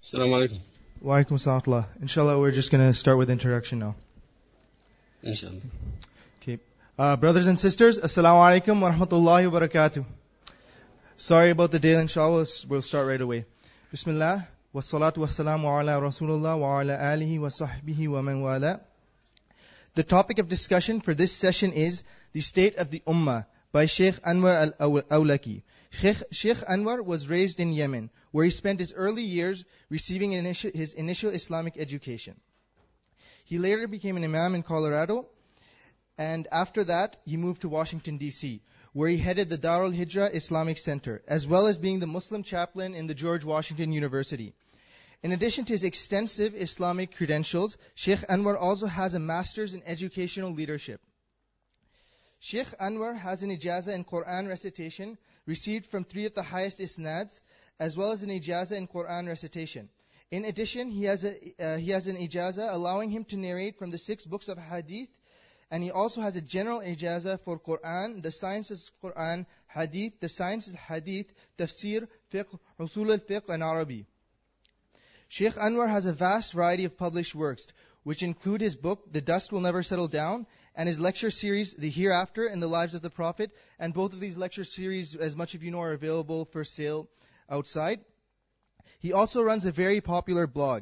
Assalamu alaikum. Wa alaikum assalam. Inshallah, we're just going to start with introduction now. Inshallah. Okay. Brothers and sisters, assalamu alaikum wa rahmatullahi wa barakatuh. Sorry about the delay, inshallah, we'll start right away. Bismillah, wa salatu wa salamu ala rasulullah wa ala alihi wa sahbihi wa man wala. The topic of discussion for this session is the state of the Ummah by Sheikh Anwar al-Awlaki. Sheikh Anwar was raised in Yemen, where he spent his early years receiving his initial Islamic education. He later became an imam in Colorado, and after that, he moved to Washington, D.C., where he headed the Darul Hijrah Islamic Center, as well as being the Muslim chaplain in the George Washington University. In addition to his extensive Islamic credentials, Sheikh Anwar also has a master's in educational leadership. Sheikh Anwar has an ijazah in Quran recitation received from 3 of the highest isnads, as well as an ijazah in Quran recitation. In addition, he has an ijazah allowing him to narrate from the 6 books of hadith, and he also has a general ijazah for Quran, the sciences of Quran, hadith, the sciences of hadith, tafsir, fiqh, usul al-fiqh, and Arabi. Sheikh Anwar has a vast variety of published works, which include his book, The Dust Will Never Settle Down, and his lecture series, The Hereafter and the Lives of the Prophet. And both of these lecture series, as much of you know, are available for sale outside. He also runs a very popular blog,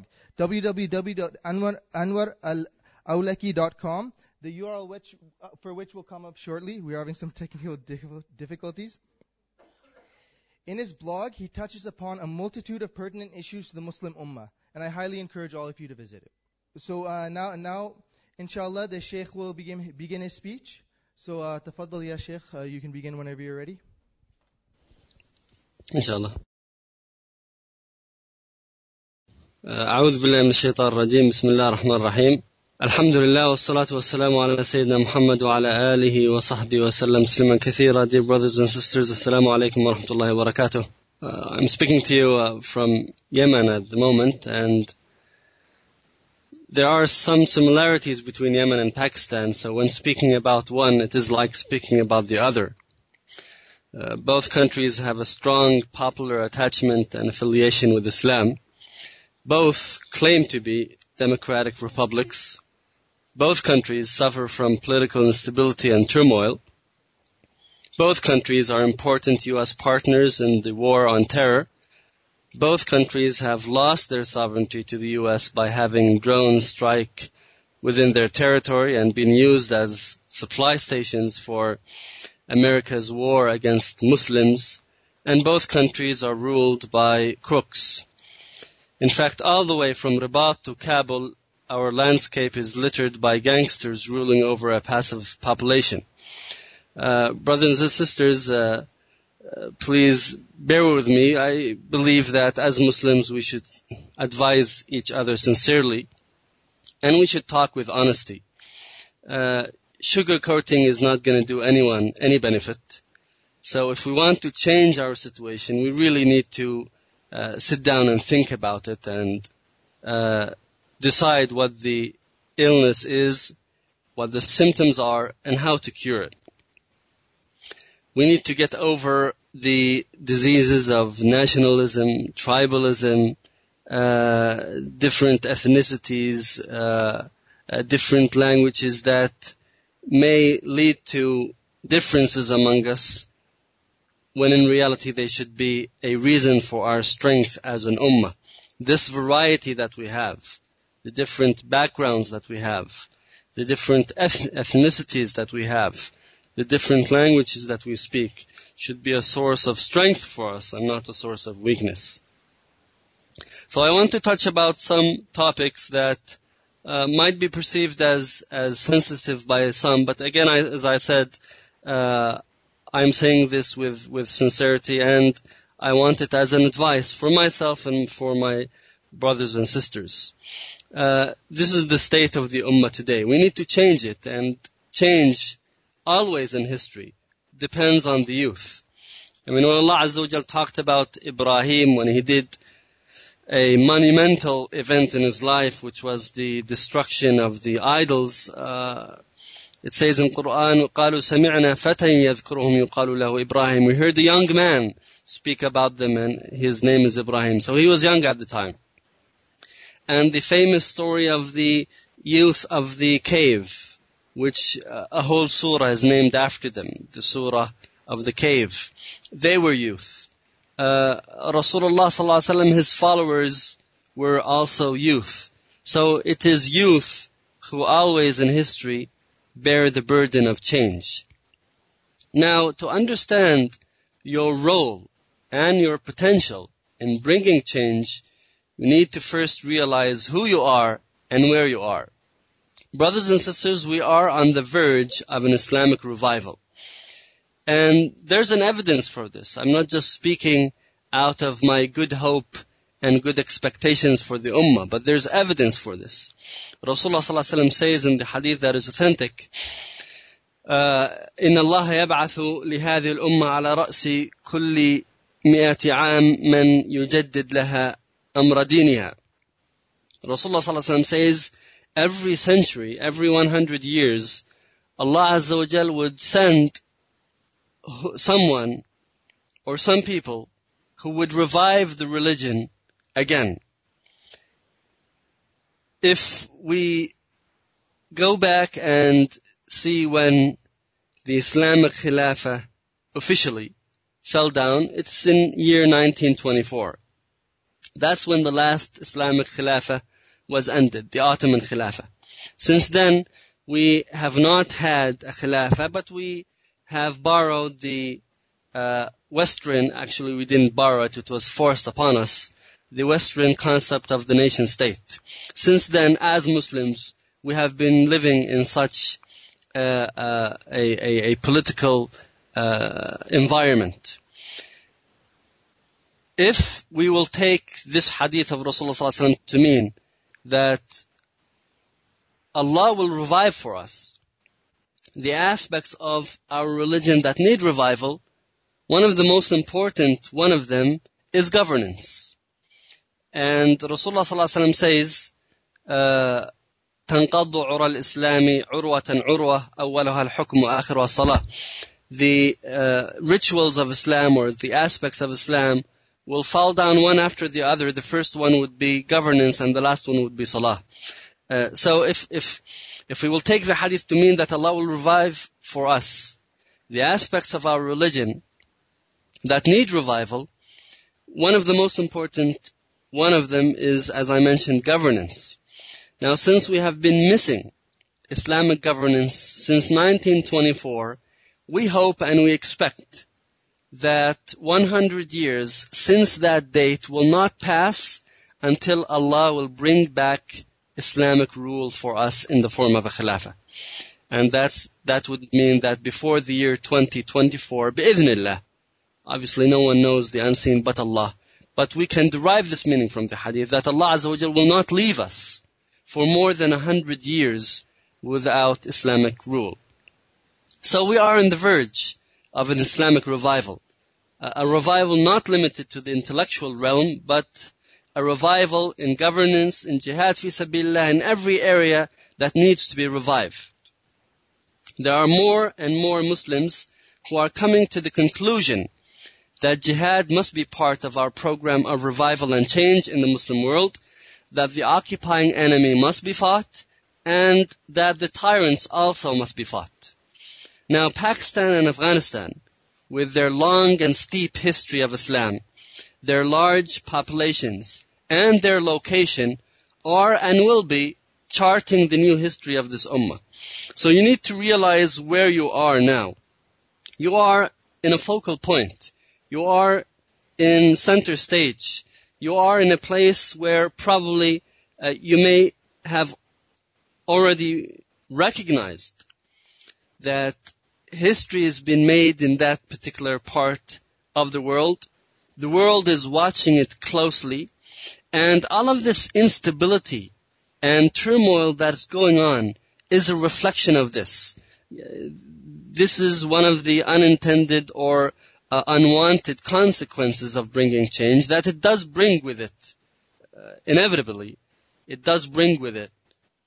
www.anwaralawlaki.com, the URL for which will come up shortly. We are having some technical difficulties. In his blog, he touches upon a multitude of pertinent issues to the Muslim Ummah, and I highly encourage all of you to visit it. So now, inshallah, the Shaykh will begin his speech. So, tafaddal ya Shaykh, you can begin whenever you're ready. Inshallah. أعوذ بالله من الشيطان الرجيم. بسم الله الرحمن الرحيم. الحمد لله والصلاة والسلام على سيدنا محمد وعلى آله وصحبه وسلم تسليما كثيرا. Dear brothers and sisters, Assalamu alaikum wa rahmatullahi wa barakatuh. I'm speaking to you from Yemen at the moment, and there are some similarities between Yemen and Pakistan, so when speaking about one, it is like speaking about the other. Both countries have a strong popular attachment and affiliation with Islam. Both claim to be democratic republics. Both countries suffer from political instability and turmoil. Both countries are important U.S. partners in the war on terror. Both countries have lost their sovereignty to the U.S. by having drones strike within their territory and been used as supply stations for America's war against Muslims. And both countries are ruled by crooks. In fact, all the way from Rabat to Kabul, our landscape is littered by gangsters ruling over a passive population. Brothers and sisters, please bear with me. I believe that as Muslims we should advise each other sincerely, and we should talk with honesty. Sugarcoating is not going to do anyone any benefit. So if we want to change our situation, we really need to sit down and think about it and decide what the illness is, what the symptoms are, and how to cure it. We need to get over the diseases of nationalism, tribalism, different ethnicities, different languages that may lead to differences among us, when in reality they should be a reason for our strength as an ummah. This variety that we have, the different backgrounds that we have, the different ethnicities that we have, the different languages that we speak, should be a source of strength for us and not a source of weakness. So I want to touch about some topics that might be perceived as sensitive by some, but again, as I said, I'm saying this with sincerity, and I want it as an advice for myself and for my brothers and sisters. This is the state of the ummah today. We need to change it, and change always in history depends on the youth. I mean, when Allah Azza wa Jal talked about Ibrahim, when he did a monumental event in his life, which was the destruction of the idols, it says in Quran, قَالُوا سَمِعْنَا فَتًى يَذْكُرُهُمْ يُقَالُ لَهُ Ibrahim. We heard a young man speak about them, and his name is Ibrahim. So he was young at the time. and the famous story of the youth of the cave, which a whole surah is named after them, the surah of the cave. They were youth. Rasulullah sallallahu alaihi wasallam, his followers were also youth. So it is youth who always in history bear the burden of change. Now, to understand your role and your potential in bringing change, you need to first realize who you are and where you are. Brothers and sisters, we are on the verge of an Islamic revival. And there's an evidence for this. I'm not just speaking out of my good hope and good expectations for the ummah, but there's evidence for this. Rasulullah sallallahu alaihi wasallam says in the hadith that is authentic, إن الله يبعث لهذه الأمة على رأس كل 100 عام من يجدد لها أمر دينها. Rasulullah sallallahu alaihi wasallam says, every century, every 100 years, Allah Azza wa Jal would send someone or some people who would revive the religion again. If we go back and see when the Islamic Khilafah officially fell down, it's in year 1924. That's when the last Islamic Khilafah was ended, the Ottoman Khilafah. Since then, we have not had a Khilafah, but we have borrowed the Western, actually we didn't borrow it, it was forced upon us, the Western concept of the nation state. Since then, as Muslims, we have been living in such a political environment. If we will take this hadith of Rasulullah sallallahu alaihi wasallam to mean that Allah will revive for us the aspects of our religion that need revival, one of the most important one of them is governance. And Rasulullah sallallahu alaihi wasallam says, تنقض عرى الإسلام عروة عروة أولها الحكم وآخرها الصلاة. The rituals of Islam or the aspects of Islam will fall down one after the other. The first one would be governance and the last one would be salah. So if we will take the hadith to mean that Allah will revive for us the aspects of our religion that need revival, one of the most important one of them is, as I mentioned, governance. Now, since we have been missing Islamic governance since 1924, we hope and we expect that 100 years since that date will not pass until Allah will bring back Islamic rule for us in the form of a Khilafah. And that would mean that before the year 2024, bi'idhnillah, obviously no one knows the unseen but Allah, but we can derive this meaning from the hadith that Allah Azza wa Jal will not leave us for more than 100 years without Islamic rule. So we are on the verge of an Islamic revival. A revival not limited to the intellectual realm, but a revival in governance, in jihad fi sabilillah, in every area that needs to be revived. There are more and more Muslims who are coming to the conclusion that jihad must be part of our program of revival and change in the Muslim world, that the occupying enemy must be fought, and that the tyrants also must be fought. Now, Pakistan and Afghanistan, with their long and steep history of Islam, their large populations, and their location, are and will be charting the new history of this ummah. So you need to realize where you are now. You are in a focal point. You are in center stage. You are in a place where probably you may have already recognized that history has been made in that particular part of the world. The world is watching it closely, and all of this instability and turmoil that is going on is a reflection of this. This is one of the unintended or unwanted consequences of bringing change, that it does bring with it, inevitably, it does bring with it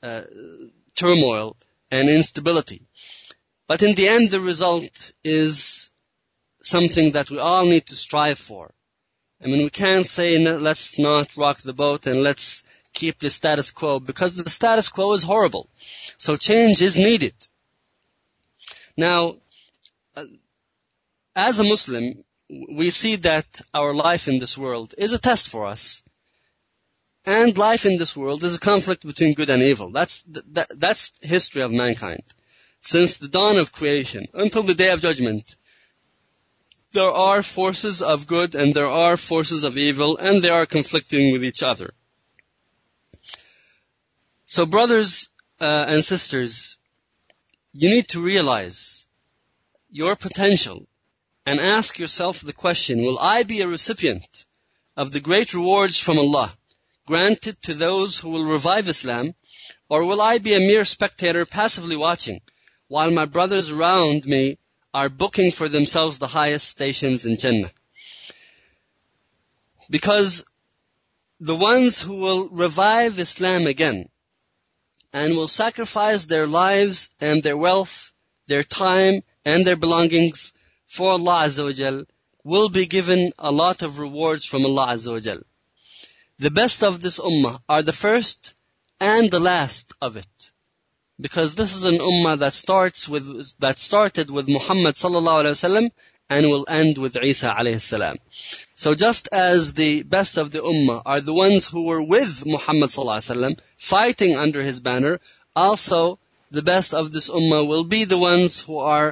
turmoil and instability. But in the end, the result is something that we all need to strive for. I mean, we can't say, let's not rock the boat and let's keep the status quo, because the status quo is horrible. So change is needed. Now, as a Muslim, we see that our life in this world is a test for us. And life in this world is a conflict between good and evil. That's history of mankind. Since the dawn of creation until the day of judgment, there are forces of good and there are forces of evil, and they are conflicting with each other. So brothers and sisters, you need to realize your potential and ask yourself the question, will I be a recipient of the great rewards from Allah granted to those who will revive Islam, or will I be a mere spectator passively watching while my brothers around me are booking for themselves the highest stations in Jannah? Because the ones who will revive Islam again and will sacrifice their lives and their wealth, their time and their belongings for Allah Azza wa Jal will be given a lot of rewards from Allah Azza wa Jal. The best of this ummah are the first and the last of it. Because this is an ummah that started with Muhammad sallallahu alaihi wasallam and will end with Isa alayhi salam. So just as the best of the ummah are the ones who were with Muhammad sallallahu alaihi wasallam, fighting under his banner, also the best of this ummah will be the ones who are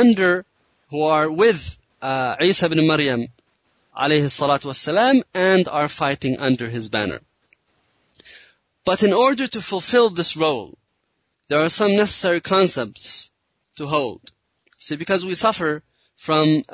with Isa ibn Maryam alayhi salatu wassalam and are fighting under his banner. But in order to fulfill this role, there are some necessary concepts to hold. See, because we suffer from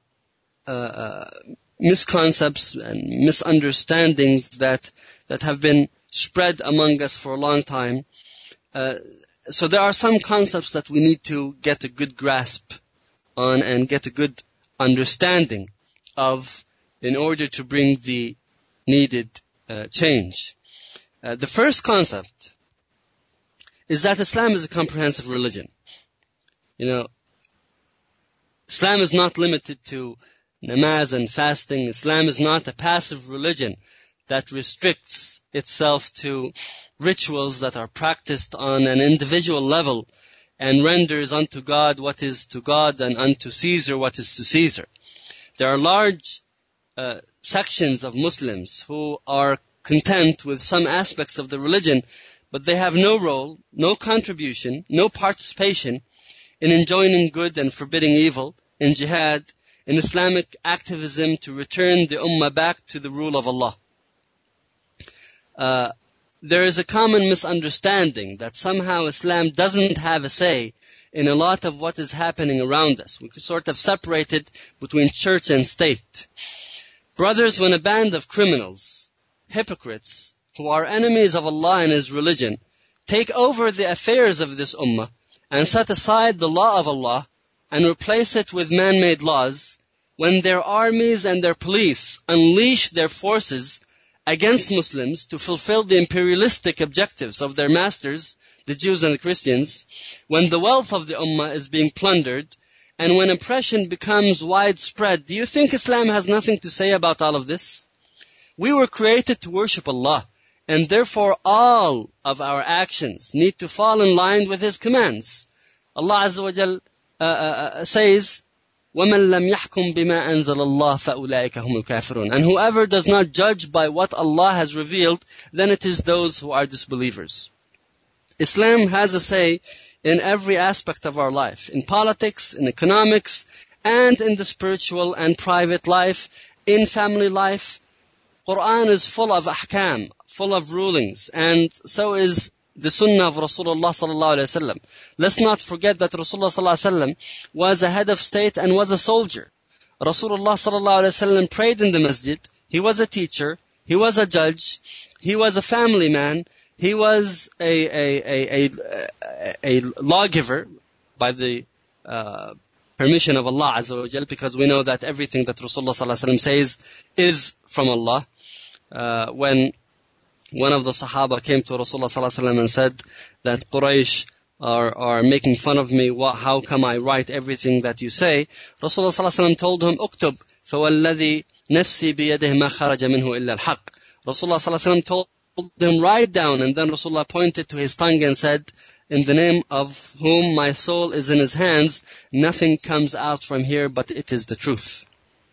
misconceptions and misunderstandings that have been spread among us for a long time. So there are some concepts that we need to get a good grasp on and get a good understanding of in order to bring the needed change. The first concept is that Islam is a comprehensive religion. Islam is not limited to namaz and fasting. Islam is not a passive religion that restricts itself to rituals that are practiced on an individual level and renders unto God what is to God and unto Caesar what is to Caesar. There are large sections of Muslims who are content with some aspects of the religion, but they have no role, no contribution, no participation in enjoining good and forbidding evil, in jihad, in Islamic activism to return the ummah back to the rule of Allah. There is a common misunderstanding that somehow Islam doesn't have a say in a lot of what is happening around us. We could sort of separate it between church and state. Brothers, when a band of criminals, hypocrites, who are enemies of Allah and His religion, take over the affairs of this ummah and set aside the law of Allah and replace it with man-made laws, when their armies and their police unleash their forces against Muslims to fulfill the imperialistic objectives of their masters, the Jews and the Christians, when the wealth of the ummah is being plundered, and when oppression becomes widespread, do you think Islam has nothing to say about all of this? We were created to worship Allah, and therefore all of our actions need to fall in line with His commands. Allah Azza wa Jal says, وَمَنْ لَمْ يَحْكُمْ بِمَا أَنزَلَ اللَّهُ فَأُولَٰئِكَ هُمُ الْكَافِرُونَ. And whoever does not judge by what Allah has revealed, then it is those who are disbelievers. Islam has a say in every aspect of our life, in politics, in economics, and in the spiritual and private life, in family life. Quran is full of ahkam, full of rulings, and so is the sunnah of Rasulullah sallallahu alaihi wasallam. Let's not forget that Rasulullah sallallahu alaihi wasallam was a head of state and was a soldier. Rasulullah sallallahu alaihi wasallam prayed in the masjid. He was a teacher. He was a judge. He was a family man. He was a lawgiver by the permission of Allah Azza wa Jal, because we know that everything that Rasulullah sallallahu alaihi wasallam says is from Allah. When one of the Sahaba came to Rasulullah sallallahu alaihi wasallam and said that Quraysh are making fun of me, how come I write everything that you say? Rasulullah sallallahu alaihi wasallam told him, "Uktub, فَوَالَّذِي نَفْسِي بِيَدِهِ مَا خَرَجَ مِنْهُ إِلَّا الْحَقِّ." Rasulullah sallallahu alaihi wasallam told him right down. And then Rasulullah pointed to his tongue and said, in the name of whom my soul is in his hands, nothing comes out from here but it is the truth.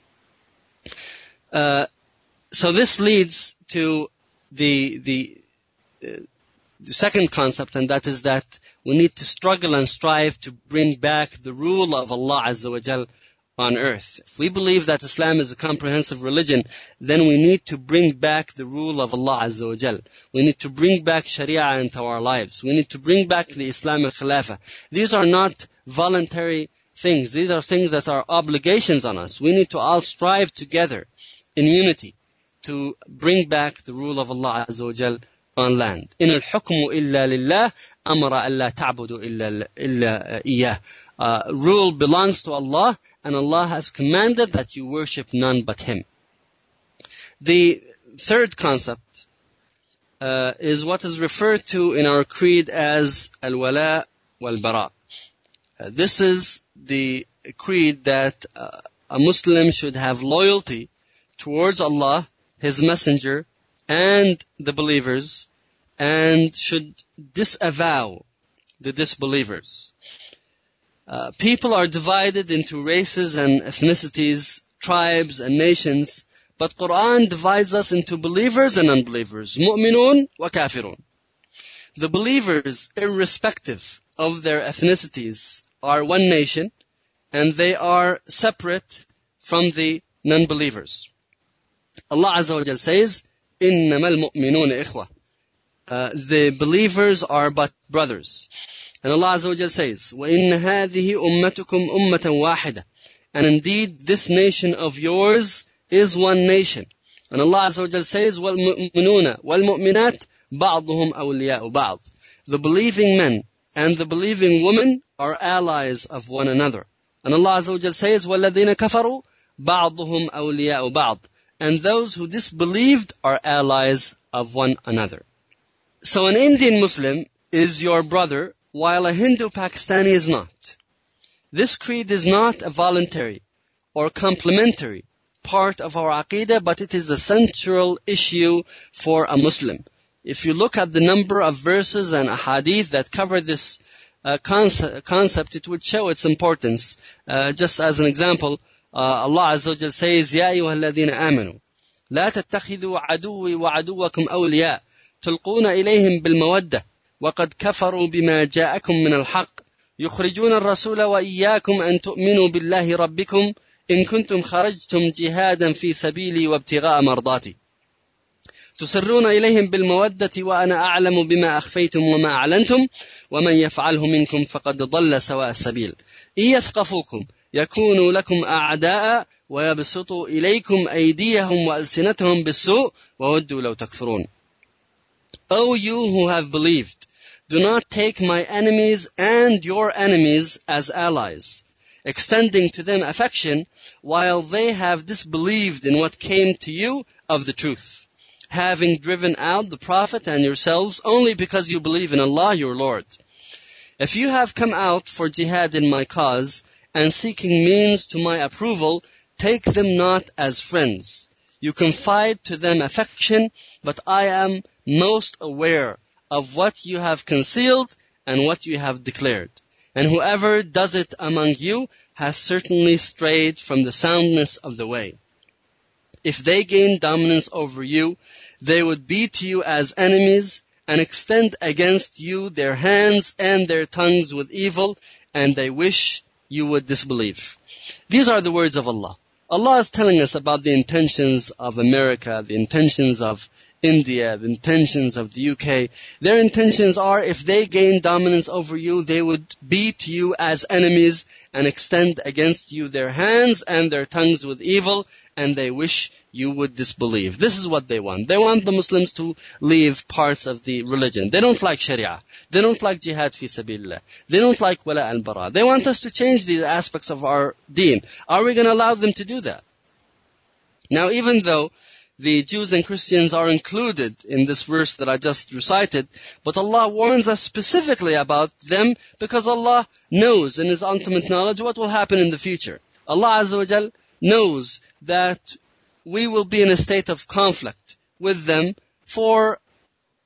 So this leads to the second concept, and that is that we need to struggle and strive to bring back the rule of Allah Azza wa Jal on earth. If we believe that Islam is a comprehensive religion, then we need to bring back the rule of Allah Azza wa Jal. We need to bring back Sharia into our lives. We need to bring back the Islamic Khilafah. These are not voluntary things. These are things that are obligations on us. We need to all strive together in unity to bring back the rule of Allah Azza wa Jal on land. إن الحكم إلا لله أمر ألا تعبدوا إلا إياه. Rule belongs to Allah, and Allah has commanded that you worship none but Him. The third concept is what is referred to in our creed as al-wala wal-bara. This is the creed that a Muslim should have loyalty towards Allah, His Messenger, and the believers, and should disavow the disbelievers. People are divided into races and ethnicities, tribes and nations, but Quran divides us into believers and unbelievers, mu'minun wa kafirun. The believers, irrespective of their ethnicities, are one nation, and they are separate from the non-believers. Allah Azza wa Jal says, إِنَّمَا الْمُؤْمِنُونَ إِخْوَةً. The believers are but brothers. And Allah Azza wa Jal says, وَإِنَّ هَذِهِ أُمَّتُكُمْ أُمَّةً وَاحِدَةً. And indeed, this nation of yours is one nation. And Allah Azza wa Jal says, وَالْمُؤْمِنُونَ وَالْمُؤْمِنَاتِ بَعْضُهُمْ أَوْلِيَاءُ بَعْضٍ. The believing men and the believing women are allies of one another. And Allah Azza wa Jal says, وَالَّذِينَ كَفَرُوا بَعْضُهُمْ أَوْلِيَاءُ بَعْضٍ. And those who disbelieved are allies of one another. So an Indian Muslim is your brother, while a Hindu Pakistani is not. This creed is not a voluntary or complementary part of our Aqidah, but it is a central issue for a Muslim. If you look at the number of verses and ahadith that cover this concept, it would show its importance. Just as an example, Allah Azza wa Jal says, يَا أَيُّهَا الَّذِينَ آمَنُوا لَا تَتَّخِذُوا عَدُوِّي وَعَدُوَّكُمْ أَوْلِيَاءَ تُلْقُونَ إِلَيْهِمْ بِالْمَوَدَّةِ وَقَدْ كَفَرُوا بِمَا جَاءَكُمْ مِنَ الْحَقِّ يُخْرِجُونَ الرَّسُولَ وَإِيَّاكُمْ أَن تُؤْمِنُوا بِاللَّهِ رَبِّكُمْ إِن كُنتُمْ خَرَجْتُمْ جِهَادًا فِي سَبِيلِي وَابْتِغَاءَ مَرْضَاتِي تُسِرُّونَ إِلَيْهِمْ بِالْمَوَدَّةِ وَأَنَا أَعْلَمُ بِمَا أَخْفَيْتُمْ وَمَا أَعْلَنْتُمْ وَمَنْ يَفْعَلْهُ مِنْكُمْ فَقَدْ ضَلَّ سَوَاءَ السَّبِيلِ إِن يَثْقَفُوكُمْ يَكُونُوا لَكُمْ أَعْدَاءَ وَيَبْسُطُوا إِلَيْكُمْ أَيْدِيَهُمْ وَأَلْسِنَتَهُمْ بِالسُّوءِ وَوَدُّوا لَوْ تَكْفُرُونَ. O you who have believed, do not take my enemies and your enemies as allies, extending to them affection while they have disbelieved in what came to you of the truth, having driven out the Prophet and yourselves only because you believe in Allah your Lord. If you have come out for jihad in my cause and seeking means to my approval, take them not as friends. You confide to them affection, but I am most aware of what you have concealed and what you have declared. And whoever does it among you has certainly strayed from the soundness of the way. If they gain dominance over you, they would be to you as enemies and extend against you their hands and their tongues with evil, and they wish you would disbelieve. These are the words of Allah. Allah is telling us about the intentions of America, the intentions of India, the intentions of the UK. Their intentions are, if they gain dominance over you, they would be to you as enemies and extend against you their hands and their tongues with evil, and they wish you would disbelieve. This is what they want. They want the Muslims to leave parts of the religion. They don't like Sharia. They don't like jihad fi sabilillah. They don't like wala al-bara. They want us to change these aspects of our deen. Are we going to allow them to do that? Now, even though the Jews and Christians are included in this verse that I just recited, but Allah warns us specifically about them because Allah knows in His ultimate knowledge what will happen in the future. Allah Azza wa Jal knows that we will be in a state of conflict with them for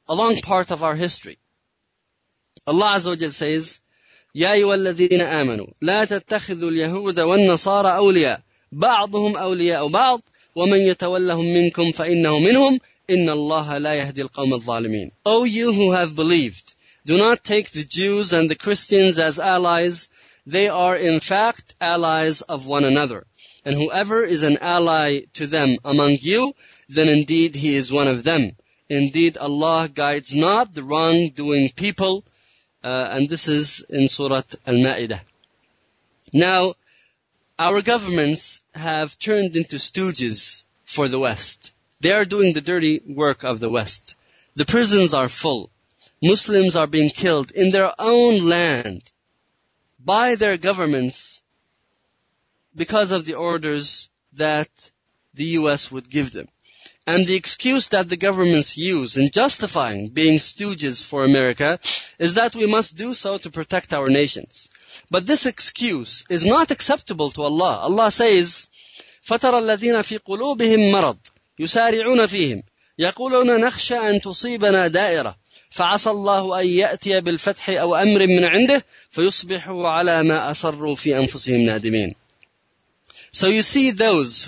a long part of our history. Allah Azza wa Jal says, يا أيها الذين آمنوا لا تتخذوا اليهود والنصارى أولياء بعضهم أولياء بعض ومن يتولهم منكم فإنه منهم إن الله لا يهدي القوم الظالمين. O you who have believed, do not take the Jews and the Christians as allies. They are in fact allies of one another. And whoever is an ally to them among you, then indeed he is one of them. Indeed Allah guides not the wrongdoing people. And this is in Surah Al-Ma'idah. Now, our governments have turned into stooges for the West. They are doing the dirty work of the West. The prisons are full. Muslims are being killed in their own land by their governments because of the orders that the US would give them. And the excuse that the governments use in justifying being stooges for America is that we must do so to protect our nations. But this excuse is not acceptable to Allah. Allah says, فَتَرَى الَّذِينَ فِي قُلُوبِهِمْ مَرَضٍ يُسَارِعُونَ فِيهِمْ يَقُولُونَ نَخْشَى أَن تُصِيبَنَا دَائِرَةٌ فَعَسَى اللَّهُ أَن يَأْتِيَ بِالْفَتْحِ أَوْ أَمْرٍ مِّنْ عِنْدِهِ فَيُصْبِحُوا عَلَى مَا أَصَرُّوا فِي أَنفُسِهِمْ نَادِمِينَ. So you see those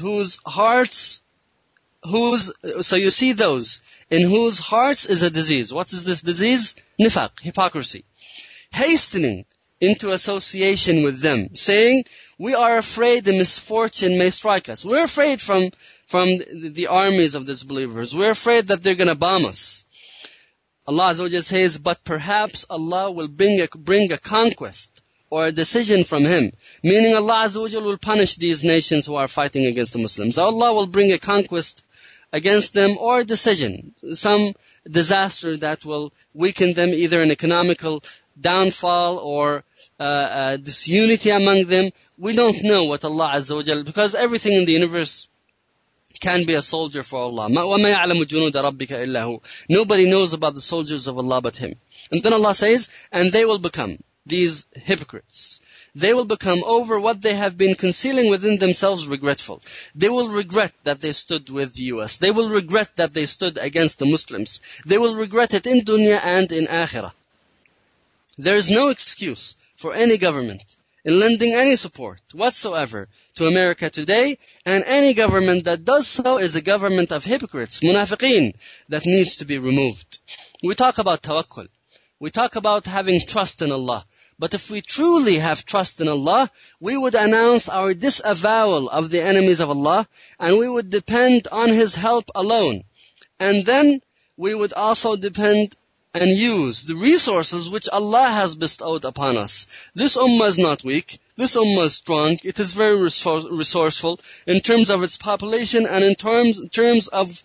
in whose hearts is a disease. What is this disease? Nifaq, hypocrisy. Hastening into association with them, saying, we are afraid the misfortune may strike us. We're afraid from the armies of disbelievers. We're afraid that they're going to bomb us. Allah Azza wa Jalla says, but perhaps Allah will bring a conquest or a decision from Him. Meaning Allah Azza wa Jalla will punish these nations who are fighting against the Muslims. Allah will bring a conquest against them or a decision, some disaster that will weaken them, either an economical downfall or disunity among them. We don't know what Allah Azza wa Jalla, because everything in the universe can be a soldier for Allah. وَمَا يَعْلَمُ جُنُودَ رَبِّكَ إِلَّا هُ. Nobody knows about the soldiers of Allah but Him. And then Allah says, and they will become, these hypocrites, they will become over what they have been concealing within themselves regretful. They will regret that they stood with the US. They will regret that they stood against the Muslims. They will regret it in dunya and in akhirah. There is no excuse for any government in lending any support whatsoever to America today, and any government that does so is a government of hypocrites, munafiqeen, that needs to be removed. We talk about tawakkul. We talk about having trust in Allah. But if we truly have trust in Allah, we would announce our disavowal of the enemies of Allah, and we would depend on His help alone. And then we would also depend and use the resources which Allah has bestowed upon us. This ummah is not weak. This ummah is strong. It is very resourceful in terms of its population and in terms of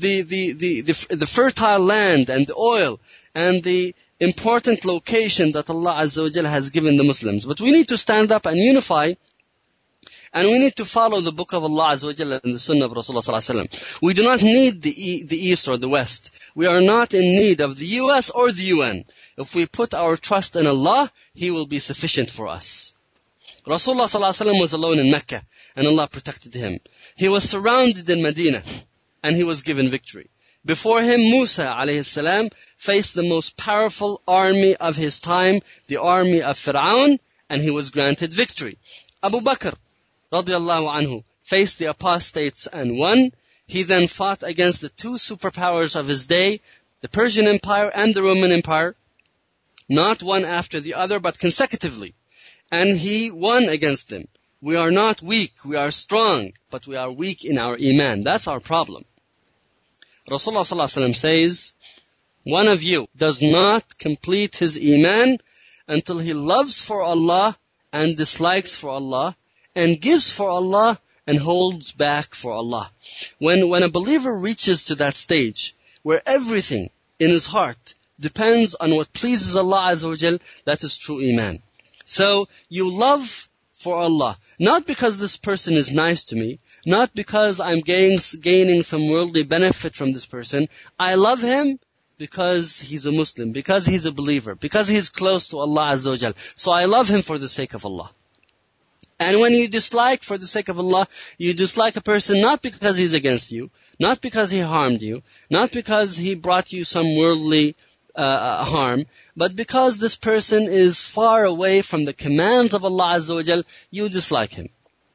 the fertile land and the oil and the important location that Allah Azza wa Jalla has given the Muslims. But we need to stand up and unify, and we need to follow the book of Allah Azza wa Jalla and the Sunnah of Rasulullah Sallallahu Alaihi Wasallam. We do not need the East or the West. We are not in need of the US or the UN. If we put our trust in Allah, He will be sufficient for us. Rasulullah Sallallahu Alaihi Wasallam was alone in Mecca, and Allah protected him. He was surrounded in Medina, and he was given victory. Before him, Musa alayhi salam faced the most powerful army of his time, the army of Fir'aun, and he was granted victory. Abu Bakr radiallahu anhu faced the apostates and won. He then fought against the two superpowers of his day, the Persian Empire and the Roman Empire, not one after the other, but consecutively. And he won against them. We are not weak, we are strong, but we are weak in our iman. That's our problem. Rasulullah Sallallahu Alaihi Wasallam says, one of you does not complete his iman until he loves for Allah and dislikes for Allah and gives for Allah and holds back for Allah. When a believer reaches to that stage where everything in his heart depends on what pleases Allah Azza wa Jal, that is true iman. So you love for Allah, not because this person is nice to me, not because I'm gaining some worldly benefit from this person. I love him because he's a Muslim, because he's a believer, because he's close to Allah Azza wa Jal. So I love him for the sake of Allah. And when you dislike for the sake of Allah, you dislike a person not because he's against you, not because he harmed you, not because he brought you some worldly harm, but because this person is far away from the commands of Allah Azza wa Jal, you dislike him.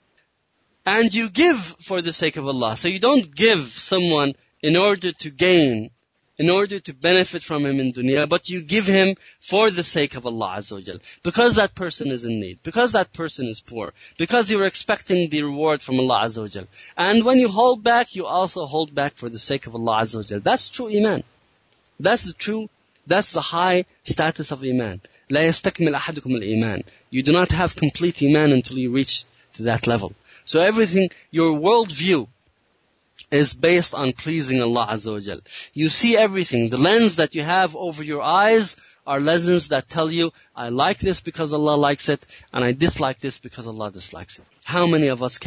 And you give for the sake of Allah. So you don't give someone in order to gain, in order to benefit from him in dunya, but you give him for the sake of Allah Azza wa Jal. Because that person is in need, because that person is poor, because you're expecting the reward from Allah Azza wa Jal. And when you hold back, you also hold back for the sake of Allah Azza wa Jal. That's true Iman. That's the high status of Iman. لا يستكمل أحدكم الإيمان. You do not have complete Iman until you reach to that level. So everything, your worldview is based on pleasing Allah Azza wa Jal. You see everything. The lens that you have over your eyes are lenses that tell you, I like this because Allah likes it, and I dislike this because Allah dislikes it. How many of us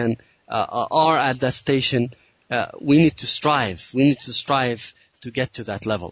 are at that station? We need to strive. We need to strive to get to that level.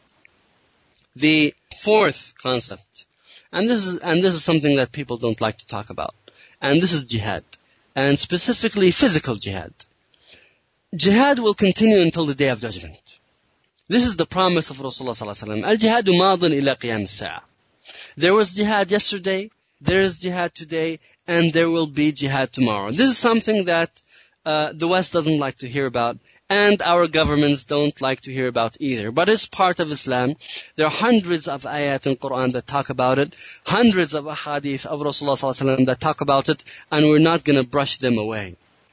The fourth concept, and this is something that people don't like to talk about, and this is jihad, and specifically physical jihad. Jihad will continue until the Day of Judgment. This is the promise of Rasulullah sallallahu alaihi wasallam. Al-jihadu madin ila qiyam as-sa'a. There was jihad yesterday, there is jihad today, and there will be jihad tomorrow. This is something that the West doesn't like to hear about, and our governments don't like to hear about either. But it's part of Islam. There are hundreds of ayat in Quran that talk about it, hundreds of ahadith of Rasulullah sallallahu alaihi wasallam that talk about it, and we're not going to brush them away.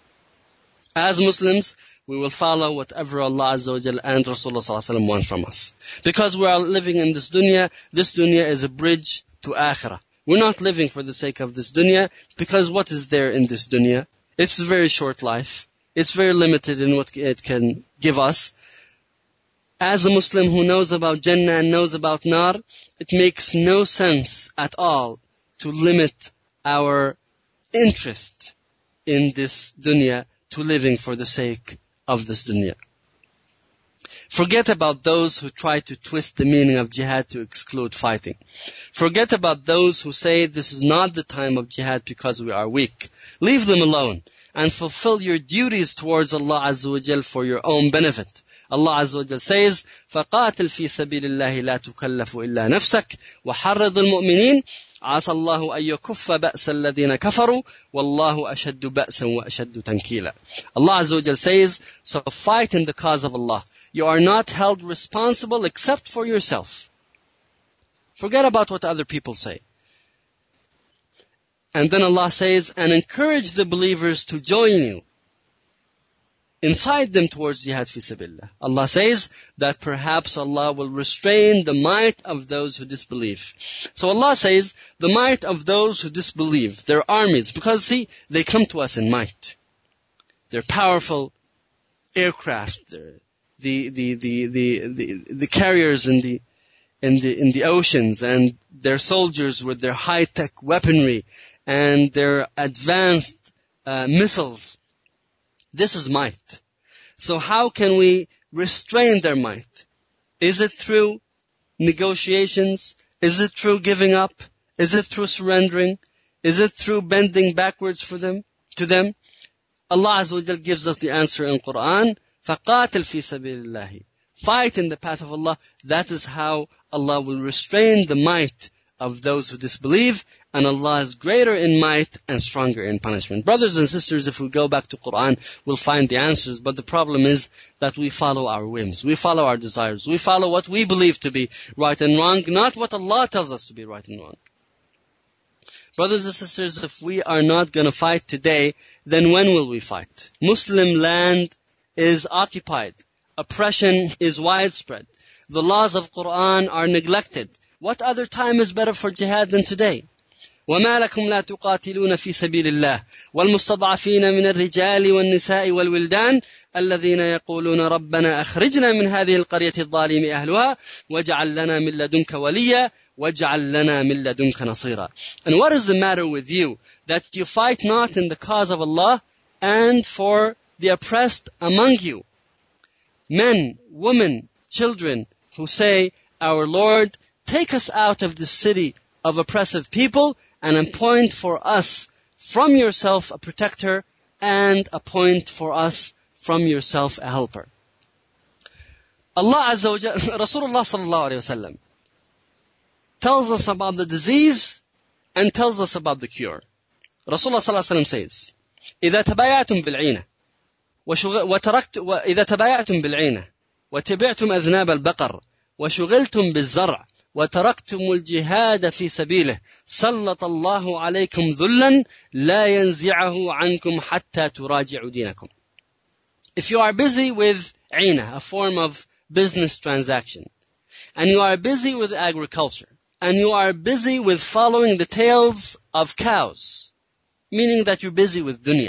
As Muslims, we will follow whatever Allah Azza wa Jal and Rasulullah sallallahu alaihi wasallam want from us. Because we are living in this dunya is a bridge to akhirah. We're not living for the sake of this dunya, because what is there in this dunya? It's a very short life. It's very limited in what it can give us. As a Muslim who knows about Jannah and knows about Nar, it makes no sense at all to limit our interest in this dunya to living for the sake of this dunya. Forget about those who try to twist the meaning of jihad to exclude fighting. Forget about those who say this is not the time of jihad because we are weak. Leave them alone and fulfill your duties towards Allah Azza wa Jal for your own benefit. Allah Azza wa Jal says, فَقَاتِلْ فِي سَبِيلِ اللَّهِ لَا تُكَلَّفُ إِلَّا نَفْسَكَ وَحَرِّضِ الْمُؤْمِنِينَ عَسَى اللَّهُ أَن يَكُفَّ بَأْسَ الَّذِينَ كَفَرُوا وَاللَّهُ أَشَدُّ بَأْسًا وَأَشَدُّ تَنْكِيلًا. Allah Azza wa Jal says, so fight in the cause of Allah. You are not held responsible except for yourself. Forget about what other people say. And then Allah says, and encourage the believers to join you. Incite them towards jihad fi sabilillah. Allah says that perhaps Allah will restrain the might of those who disbelieve. So Allah says, the might of those who disbelieve, their armies, because see, they come to us in might. They're powerful aircraft, the carriers in the oceans, and their soldiers with their high-tech weaponry and their advanced missiles. This is might. So how can we restrain their might? Is it through negotiations? Is it through giving up? Is it through surrendering? Is it through bending backwards to them? Allah Azza wa Jal gives us the answer in Quran. فَقَاتِلْ فِي سَبِيلِ اللَّهِ. Fight in the path of Allah. That is how Allah will restrain the might of those who disbelieve, and Allah is greater in might and stronger in punishment. Brothers and sisters, if we go back to Quran, we'll find the answers, but the problem is that we follow our whims, we follow our desires, we follow what we believe to be right and wrong, not what Allah tells us to be right and wrong. Brothers and sisters, if we are not going to fight today, then when will we fight? Muslim land is occupied. Oppression is widespread. The laws of Quran are neglected. What other time is better for jihad than today? وَمَا لَكُمْ لَا تُقَاتِلُونَ فِي سَبِيلِ اللَّهِ وَالْمُسْتَضْعَفِينَ مِنَ الرِّجَالِ وَالنِّسَاءِ وَالْوِلْدَانِ الَّذِينَ يَقُولُونَ رَبَّنَا أَخْرِجْنَا مِنْ هَذِهِ الْقَرْيَةِ الظَّالِمِ أَهْلُهَا وَاجْعَلْ لَنَا مِنْ لَدُنْكَ وَلِيًّا وَاجْعَلْ لَنَا مِنْ لَدُنْكَ نَصِيرًا. And what is the matter with you, that you fight not in the cause of Allah and for the oppressed among you? Men, women, children who say, our Lord, take us out of this city of oppressive people and appoint for us from yourself a protector and appoint for us from yourself a helper. Allah Azza wa Jalla, Rasulullah sallallahu alayhi wa sallam tells us about the disease and tells us about the cure. Rasulullah sallallahu alayhi wa sallam says, إذا تبايعتم بالعينة وإذا تبايعتم بالعينة وتبعتم أذناب البقر وشغلتم بالزرع وتركتم الجهاد في سبيله سلط الله عليكم ذلا لا ينزعه عنكم حتى تراجعوا دينكم. If you are busy with عينة, a form of business transaction, and you are busy with agriculture, and you are busy with following the tails of cows, meaning that you're busy with dunya,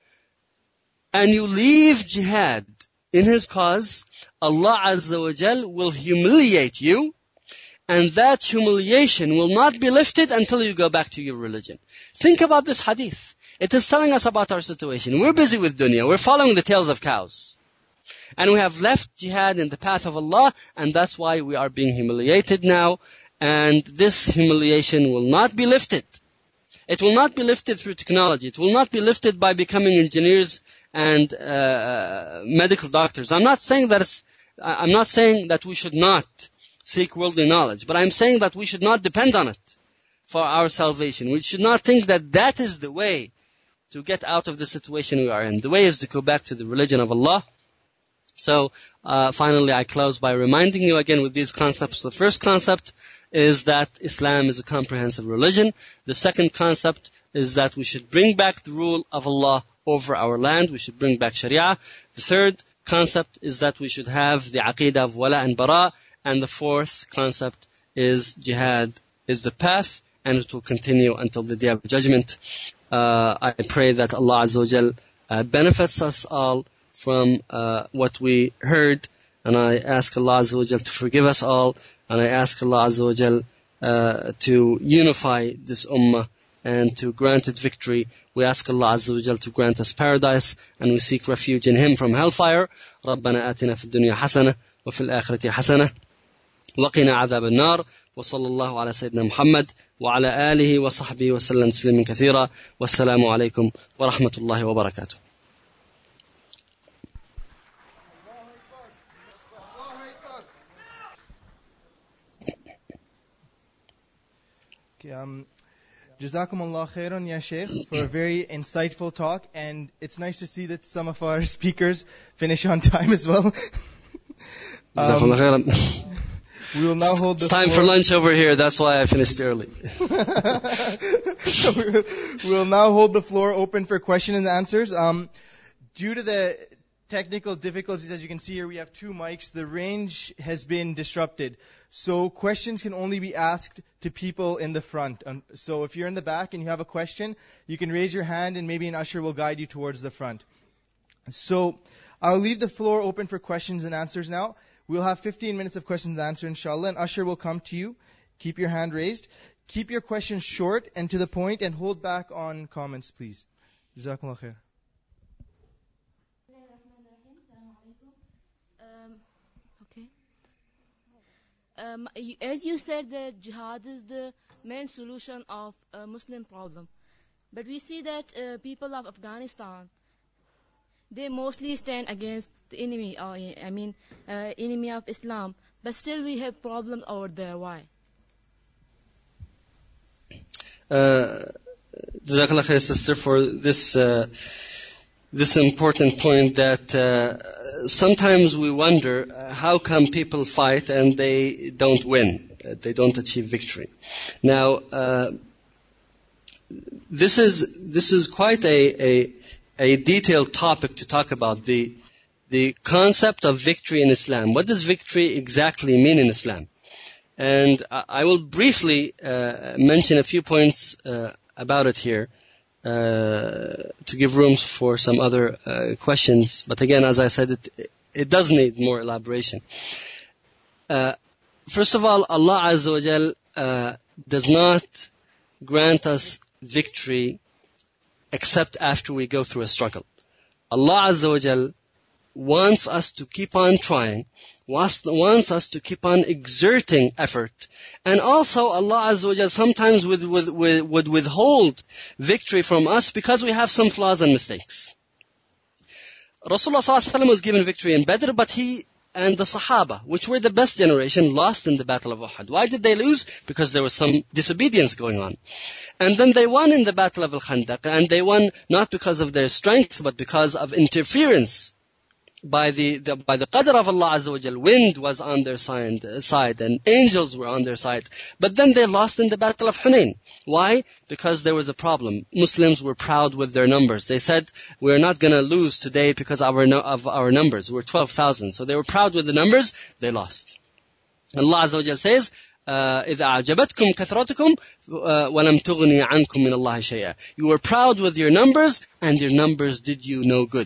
and you leave jihad in His cause, Allah Azza wa Jal will humiliate you, and that humiliation will not be lifted until you go back to your religion. Think about this hadith. It is telling us about our situation. We're busy with dunya. We're following the tails of cows. And we have left jihad in the path of Allah, and that's why we are being humiliated now. And this humiliation will not be lifted. It will not be lifted through technology. It will not be lifted by becoming engineers and medical doctors. I'm not saying that we should not seek worldly knowledge, but I'm saying that we should not depend on it for our salvation. We should not think that that is the way to get out of the situation we are in. The way is to go back to the religion of Allah. So finally I close by reminding you again with these concepts. The first concept is that Islam is a comprehensive religion. The second concept is that we should bring back the rule of Allah over our land. We should bring back Sharia. The third concept is that we should have the aqidah of wala and bara. And the fourth concept is jihad is the path, and it will continue until the day of judgment. I pray that Allah Azza wa Jal benefits us all from what we heard, and I ask Allah Azza wa Jal to forgive us all, and I ask Allah Azza wa Jal to unify this ummah and to grant it victory. We ask Allah Azza wa Jal to grant us paradise, and we seek refuge in Him from hellfire. رَبَّنَا آتِنَا فِي الدُّنْيَا حَسَنَةً وَفِي الْآخِرَةِ حَسَنَةً وقنا عذاب النار وصلى الله على سيدنا محمد وعلى آله وصحبه وسلم تسليما كثيرا والسلام عليكم ورحمة الله وبركاته. Jazakumullah khairan ya Shaykh for a very insightful talk, and it's nice to see that some of our speakers finish on time as well. Jazakumullah khairan. We will now hold the It's time for lunch over here. That's why I finished early. We will now hold the floor open for questions and answers. Due to the technical difficulties, as you can see here, we have two mics. The range has been disrupted. So questions can only be asked to people in the front. So if you're in the back and you have a question, you can raise your hand and maybe an usher will guide you towards the front. So I'll leave the floor open for questions and answers now. We'll have 15 minutes of questions and answers, inshallah. An usher will come to you. Keep your hand raised. Keep your questions short and to the point, and hold back on comments, please. Jazakumullah khair. As you said that jihad is the main solution of a Muslim problem. But we see that people of Afghanistan, they mostly stand against the enemy, enemy of Islam. But still we have problems over there. Why? Jazakallah khair, sister, for this important point that sometimes we wonder how come people fight and they don't win, they don't achieve victory. Now, this is quite a detailed topic to talk about, the concept of victory in Islam. What does victory exactly mean in Islam? And I will briefly mention a few points about it here to give room for some other questions. But again, as I said, it does need more elaboration. First of all, Allah Azza wa Jal does not grant us victory except after we go through a struggle. Allah Azza wa Jal wants us to keep on trying, wants us to keep on exerting effort. And also Allah Azza wa Jal sometimes would withhold victory from us because we have some flaws and mistakes. Rasulullah sallallahu alaihi wasallam was given victory in Badr, but he and the Sahaba, which were the best generation, lost in the Battle of Uhud. Why did they lose? Because there was some disobedience going on. And then they won in the Battle of Al-Khandaq, and they won not because of their strength, but because of interference by the qadr of Allah Azza wa Jal. Wind was on their side and angels were on their side. But then they lost in the Battle of Hunain. Why? Because there was a problem. Muslims were proud with their numbers. They said, we're not going to lose today because of our numbers. We're 12,000. So they were proud with the numbers. They lost. Allah Azza wa Jal says, إِذَا أَعْجَبَتْكُمْ كَثْرَتُكُمْ وَلَمْ تُغْنِي عَنْكُمْ مِنَ اللَّهِ شَيْئًا. You were proud with your numbers, and your numbers did you no good.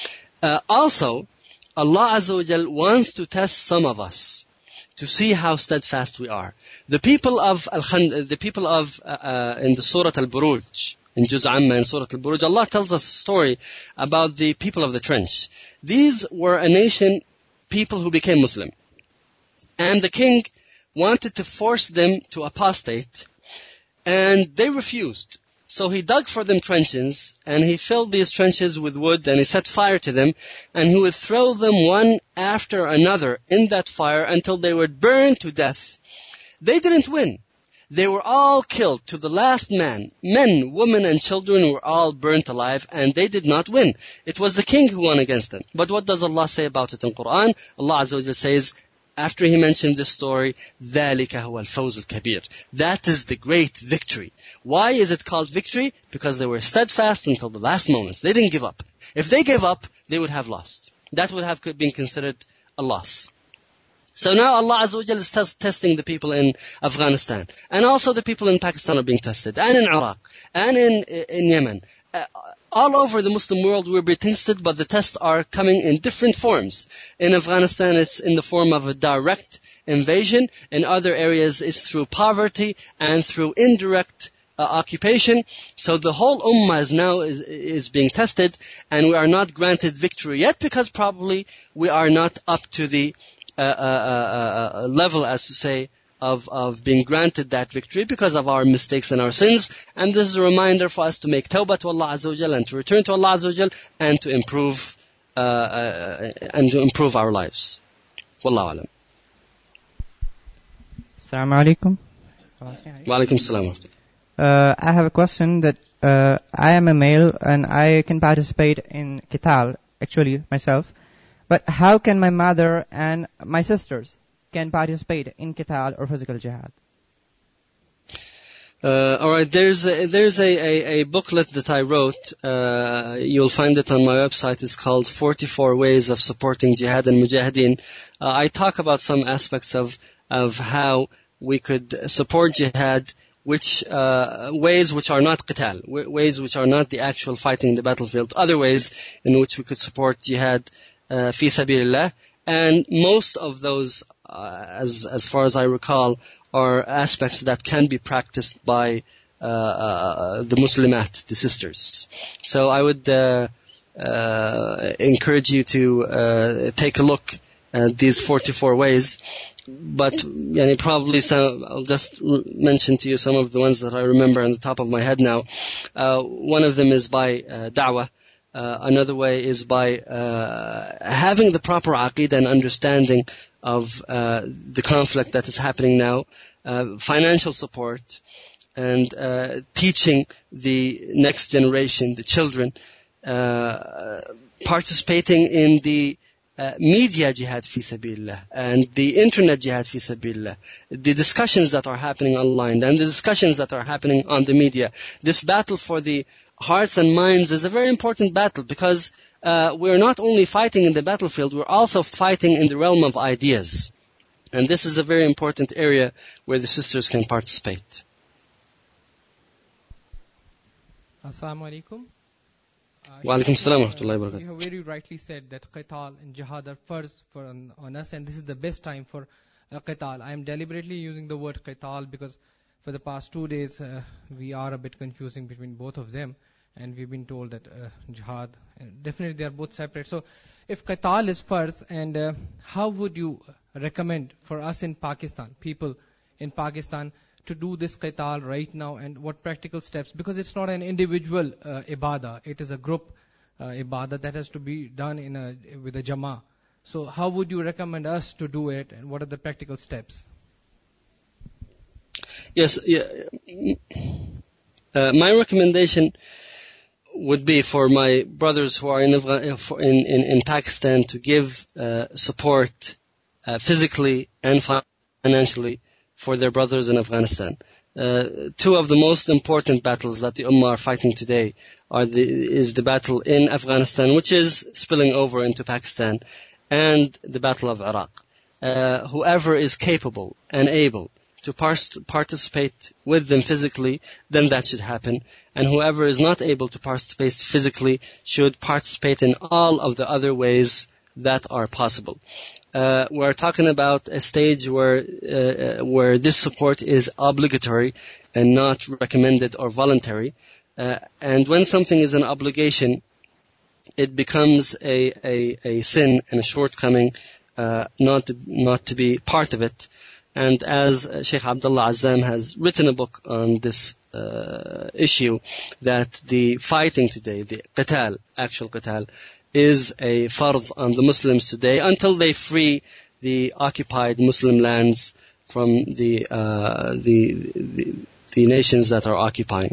Also, Allah Azza wa Jal wants to test some of us to see how steadfast we are. The people of in the Surah Al-Buruj, in Juz Amma in Surah Al-Buruj, Allah tells us a story about the people of the trench. These were a nation, people who became Muslim. And the king wanted to force them to apostate, and they refused. So he dug for them trenches, and he filled these trenches with wood, and he set fire to them, and he would throw them one after another in that fire until they were burned to death. They didn't win. They were all killed to the last man. Men, women, and children were all burnt alive, and they did not win. It was the king who won against them. But what does Allah say about it in Quran? Allah Azza wa Jalla says, after he mentioned this story, ذَلِكَ هُوَ الْفَوْزُ الْكَبِيرُ. That is the great victory. Why is it called victory? Because they were steadfast until the last moments. They didn't give up. If they gave up, they would have lost. That would have been considered a loss. So now Allah Azza wa Jalla is testing the people in Afghanistan. And also the people in Pakistan are being tested. And in Iraq. And in Yemen. All over the Muslim world we're being tested, but the tests are coming in different forms. In Afghanistan it's in the form of a direct invasion. In other areas it's through poverty and through indirect occupation. So the whole ummah is being tested, and we are not granted victory yet because probably we are not up to the level, as to say, of being granted that victory because of our mistakes and our sins. And this is a reminder for us to make tawbah to Allah Azza wa Jal, and to return to Allah Azza wa Jal, and to improve our lives. Wallahu alam. Assalamu alaikum. Wa alaikum salam. I have a question that I am a male and I can participate in qital, actually myself. But how can my mother and my sisters can participate in qital or physical jihad? All right, there's a booklet that I wrote. You'll find it on my website. It's called 44 Ways of Supporting Jihad and Mujahideen. I talk about some aspects of how we could support jihad, which ways which are not qital, ways which are not the actual fighting in the battlefield, other ways in which we could support jihad fi sabilillah. And most of those, as far as I recall, are aspects that can be practiced by the Muslimat, the sisters. So I would encourage you to take a look at these 44 ways. But probably I'll just mention to you some of the ones that I remember on the top of my head now. One of them is by da'wah. Another way is by having the proper aqeedah and understanding of the conflict that is happening now, financial support, and teaching the next generation, the children, participating in the media jihad fi sabilillah and the internet jihad fi sabilillah, the discussions that are happening online and the discussions that are happening on the media. This battle for the hearts and minds is a very important battle because we're not only fighting in the battlefield, we're also fighting in the realm of ideas. And this is a very important area where the sisters can participate. Assalamu alaikum. Wa alaikum salam wa rahmatullahi wa barakatuh. You have very rightly said that qital and jihad are first on us, and this is the best time for qital. I am deliberately using the word qital because for the past 2 days we are a bit confusing between both of them. and we've been told that jihad, definitely they are both separate. So if qital is first, and how would you recommend for us in Pakistan, people in Pakistan, to do this qital right now, and what practical steps? Because it's not an individual ibadah, it is a group ibadah that has to be done with a jama'ah. So how would you recommend us to do it, and what are the practical steps? Yes, my recommendation would be for my brothers who are in Pakistan to give support physically and financially for their brothers in Afghanistan. Two of the most important battles that the Ummah are fighting today is the battle in Afghanistan, which is spilling over into Pakistan, and the battle of Iraq. Whoever is capable and able to participate with them physically, then that should happen. And whoever is not able to participate physically should participate in all of the other ways that are possible. We're talking about a stage where this support is obligatory and not recommended or voluntary. And when something is an obligation, it becomes a sin and a shortcoming not to be part of it. And as Sheikh Abdullah Azzam has written a book on this issue, that the fighting today, the qital, actual qital, is a fard on the Muslims today until they free the occupied Muslim lands from the nations that are occupying.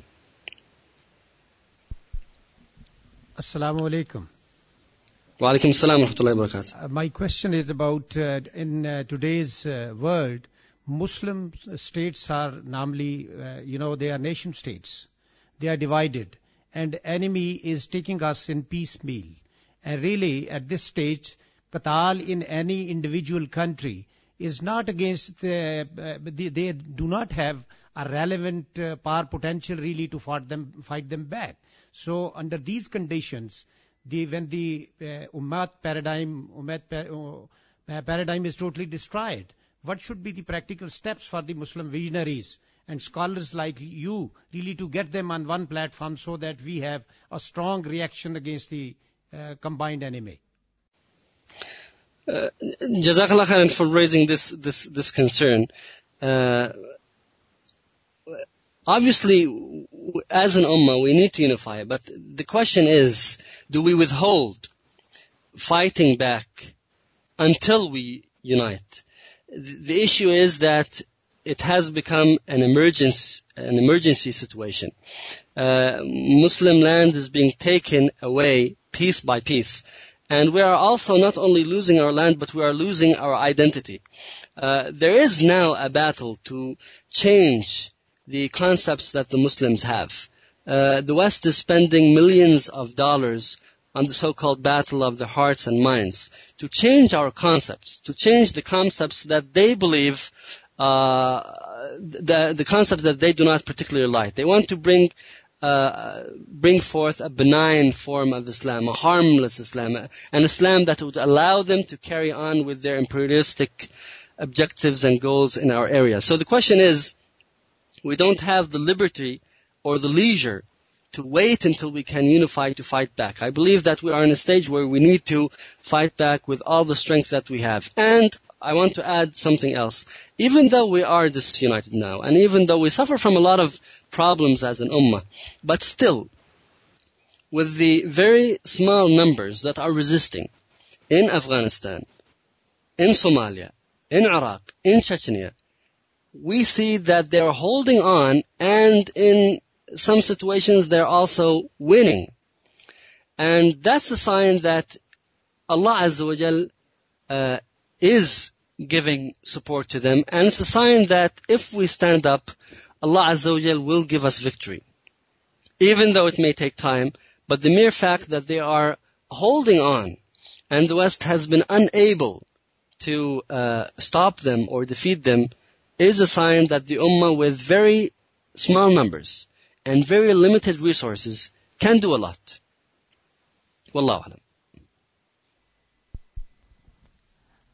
Assalamu alaikum. Wa alaikum assalam wa rahmatullahi wa barakatuh. My question is about in today's world, Muslim states are normally, they are nation states. They are divided, and enemy is taking us in piecemeal. And really, at this stage, qital in any individual country is not against they do not have a relevant power potential really to fight them back. So under these conditions, when the Ummah paradigm is totally destroyed, what should be the practical steps for the Muslim visionaries and scholars like you really to get them on one platform so that we have a strong reaction against the combined enemy? Jazakallah khairan for raising this concern. Obviously, as an ummah, we need to unify. But the question is, do we withhold fighting back until we unite? The issue is that it has become an emergency situation. Muslim land is being taken away piece by piece. And we are also not only losing our land, but we are losing our identity. There is now a battle to change the concepts that the Muslims have. The West is spending millions of dollars on the so-called battle of the hearts and minds to change our concepts, to change the concepts that they believe, the concepts that they do not particularly like. They want to bring forth a benign form of Islam, a harmless Islam, an Islam that would allow them to carry on with their imperialistic objectives and goals in our area. So the question is, we don't have the liberty or the leisure to wait until we can unify to fight back. I believe that we are in a stage where we need to fight back with all the strength that we have. And I want to add something else. Even though we are disunited now, and even though we suffer from a lot of problems as an ummah, but still, with the very small numbers that are resisting in Afghanistan, in Somalia, in Iraq, in Chechnya, we see that they're holding on, and in some situations they're also winning. And that's a sign that Allah Azza wa Jal is giving support to them, and it's a sign that if we stand up, Allah Azza wa Jal will give us victory. Even though it may take time, but the mere fact that they are holding on, and the West has been unable to stop them or defeat them, is a sign that the Ummah with very small numbers and very limited resources can do a lot. Wallahu alam.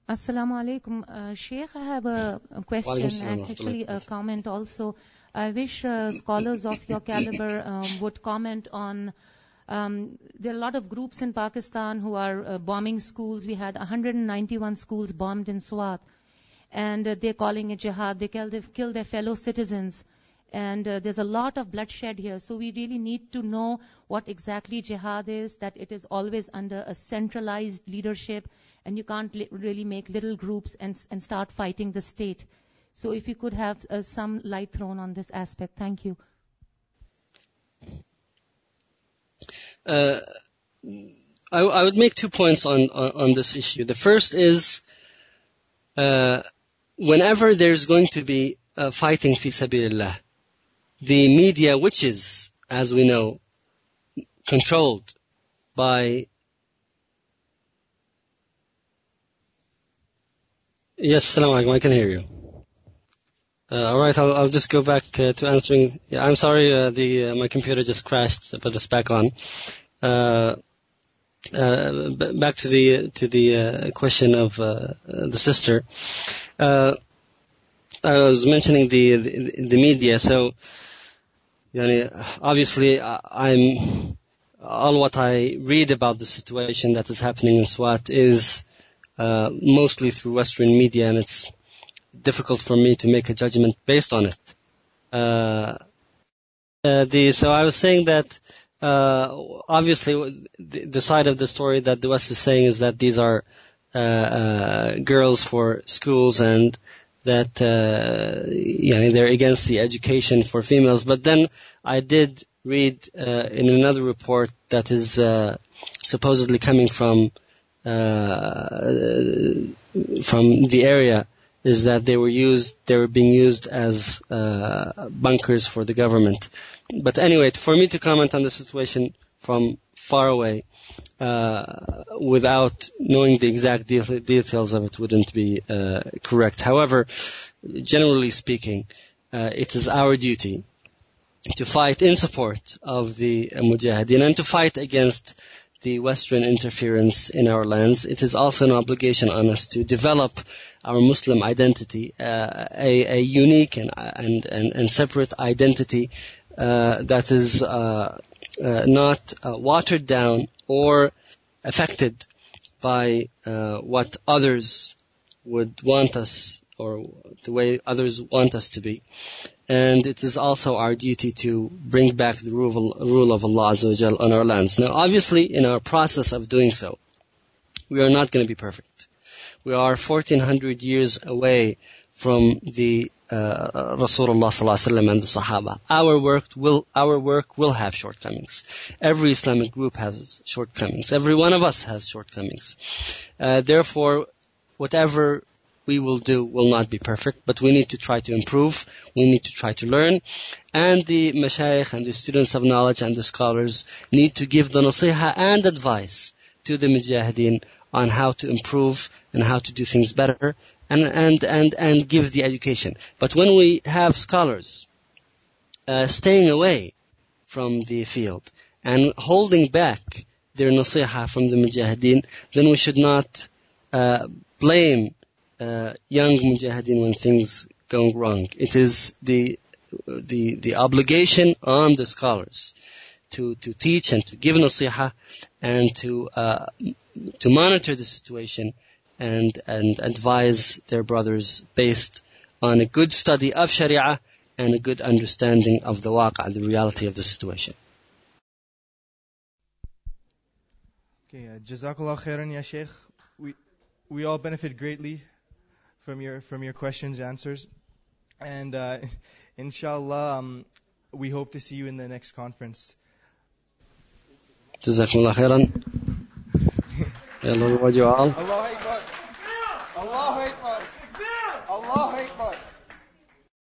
Assalamu alaikum. Sheikh, I have a question and actually a comment also. I wish scholars of your caliber would comment on, there are a lot of groups in Pakistan who are bombing schools. We had 191 schools bombed in Swat, and they're calling it jihad. They've killed their fellow citizens. And there's a lot of bloodshed here. So we really need to know what exactly jihad is, that it is always under a centralized leadership, and you can't really make little groups and start fighting the state. So if you could have some light thrown on this aspect. Thank you. I would make 2 points on this issue. The first is, whenever there's going to be fighting fi sabilillah, the media, which is, as we know, controlled by... Yes, Assalamu alaikum, I can hear you. All right, I'll just go back to answering. Yeah, I'm sorry, my computer just crashed, but it's back on. Back to the question of the sister. I was mentioning the media. So, obviously, I'm all what I read about the situation that is happening in Swat is mostly through Western media, and it's difficult for me to make a judgment based on it. So I was saying that obviously the side of the story that the West is saying is that these are girls for schools and that they're against the education for females. But then I did read in another report that is supposedly coming from the area, is that they were being used as bunkers for the government. But anyway, for me to comment on the situation from far away without knowing the exact details of it wouldn't be correct. However, generally speaking, it is our duty to fight in support of the Mujahideen and to fight against the Western interference in our lands. It is also an obligation on us to develop our Muslim identity, a unique and separate identity that is not watered down or affected by what others would want us, or the way others want us to be. And it is also our duty to bring back the rule of Allah Azza wa Jal on our lands. Now, obviously, in our process of doing so, we are not going to be perfect. We are 1400 years away from the Rasulullah Sallallahu Alaihi Wasallam and the Sahaba. Our work will have shortcomings. Every Islamic group has shortcomings. Every one of us has shortcomings. Therefore, whatever we will do will not be perfect, but we need to try to improve. We need to try to learn. And the mashayikh and the students of knowledge and the scholars need to give the nasiha and advice to the mujahideen on how to improve and how to do things better and give the education. But when we have scholars staying away from the field and holding back their nasiha from the mujahideen, then we should not blame young mujahideen when things go wrong. It is the obligation on the scholars to teach and to give nasiha and to monitor the situation and advise their brothers based on a good study of Sharia and a good understanding of the waqa', the reality of the situation. Okay, Jazakallah khairan ya Sheikh. We all benefit greatly from your questions, answers, and inshallah, we hope to see you in the next conference. Jazakumullah khairan. Allah Akbar. Allahu Akbar. Allahu Akbar. Allahu Akbar.